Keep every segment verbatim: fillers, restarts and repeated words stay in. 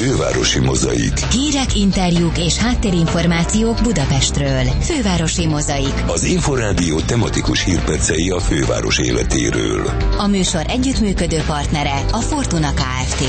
Fővárosi Mozaik. Hírek, interjúk és háttérinformációk Budapestről. Fővárosi Mozaik. Az Inforádió tematikus hírpercei a főváros életéről. A műsor együttműködő partnere a Fortuna Kft.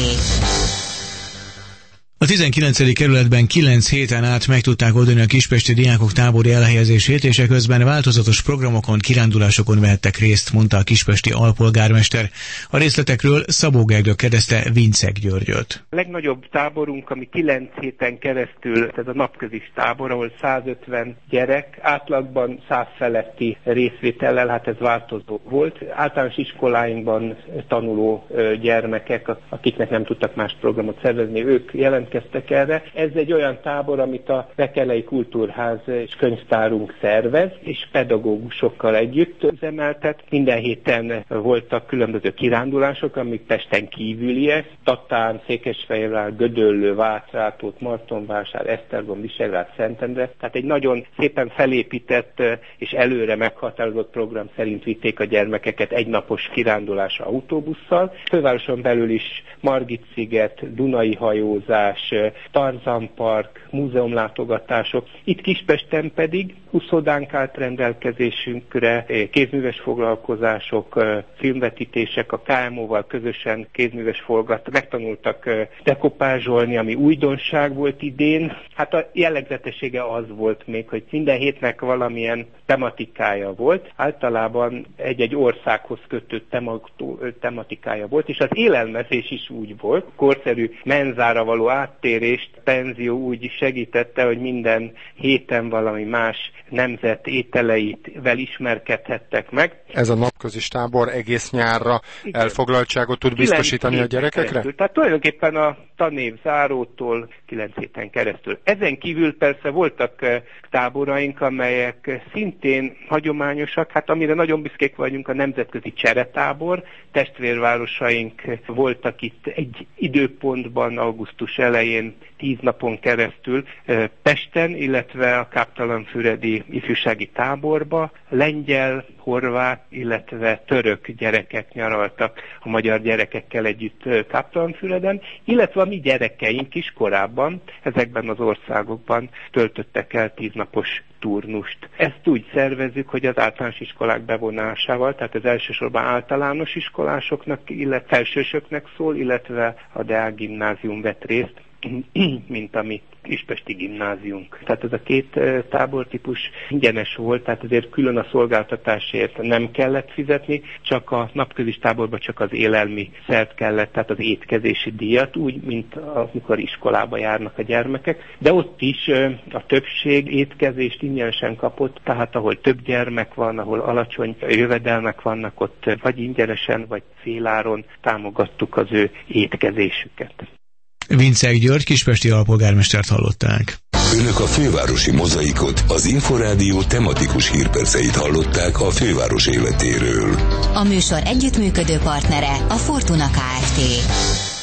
A tizenkilencedik kerületben kilenc héten át meg tudták oldani a kispesti diákok tábori elhelyezését, és eközben változatos programokon, kirándulásokon vehettek részt, mondta a kispesti alpolgármester. A részletekről Szabó Gergő kérdezte Vincek Györgyöt. A legnagyobb táborunk, ami kilenc héten keresztül, ez a napközis tábor, ahol százötven gyerek, átlagban száz feletti részvétellel, hát ez változó volt. Általános iskoláinkban tanuló gyermekek, akiknek nem tudtak más programot szervezni, ők jelent erre. Ez egy olyan tábor, amit a Vekelei Kultúrház és Könyvtárunk szervez, és pedagógusokkal együtt üzemeltet. Minden héten voltak különböző kirándulások, amik Pesten kívüliek. Tatán, Székesfehérvár, Gödöllő, Vác, Rátót, Martonvásár, Esztergom, Visegrád, Szentendre. Tehát egy nagyon szépen felépített és előre meghatározott program szerint vitték a gyermekeket egynapos kirándulásra autóbusszal. Fővároson belül is Margit-sziget, Dunai hajózás, Tarzan Park, múzeumlátogatások. Itt Kispesten pedig uszodánk állt rendelkezésünkre, kézműves foglalkozások, filmvetítések, a ká em ó-val közösen kézműves forgat, megtanultak dekopázsolni, ami újdonság volt idén. Hát a jellegzetessége az volt még, hogy minden hétnek valamilyen tematikája volt. Általában egy-egy országhoz kötött tematikája volt, és az élelmezés is úgy volt. Korszerű menzára való áttérést penzió úgy segítette, hogy minden héten valami más nemzet ételeivel ismerkedhettek meg. Ez a napközis tábor egész nyárra igen. elfoglaltságot tud biztosítani a gyerekekre? Keresztül. Tehát tulajdonképpen a tanév zárótól kilenc héten keresztül. Ezen kívül persze voltak táboraink, amelyek szintén hagyományosak, hát amire nagyon büszkék vagyunk, a nemzetközi cseretábor. Testvérvárosaink voltak itt egy időpontban, augusztus elején tíz napon keresztül Pesten, illetve a káptalanfüredi ifjúsági táborba. Lengyel, horvát, illetve török gyerekek nyaraltak a magyar gyerekekkel együtt Káptalanfüreden, illetve a mi gyerekeink is korábban ezekben az országokban töltöttek el tíznapos turnust. Ezt úgy szervezzük, hogy az általános iskolák bevonásával, tehát az elsősorban általános iskolásoknak, illetve felsősöknek szól, illetve a Deák gimnázium vett részt, mint a mi kispesti gimnáziumunk. Tehát ez a két tábortípus ingyenes volt, tehát azért külön a szolgáltatásért nem kellett fizetni, csak a napközis táborban csak az élelmi szert kellett, tehát az étkezési díjat, úgy, mint amikor iskolába járnak a gyermekek. De ott is a többség étkezést ingyenesen kapott, tehát ahol több gyermek van, ahol alacsony jövedelmek vannak, ott vagy ingyenesen, vagy féláron támogattuk az ő étkezésüket. Vincek György, kispesti alpolgármestert hallották. Önök a Fővárosi Mozaikot, az Inforádió tematikus hírperceit hallották a főváros életéről. A műsor együttműködő partnere a Fortuna Kft.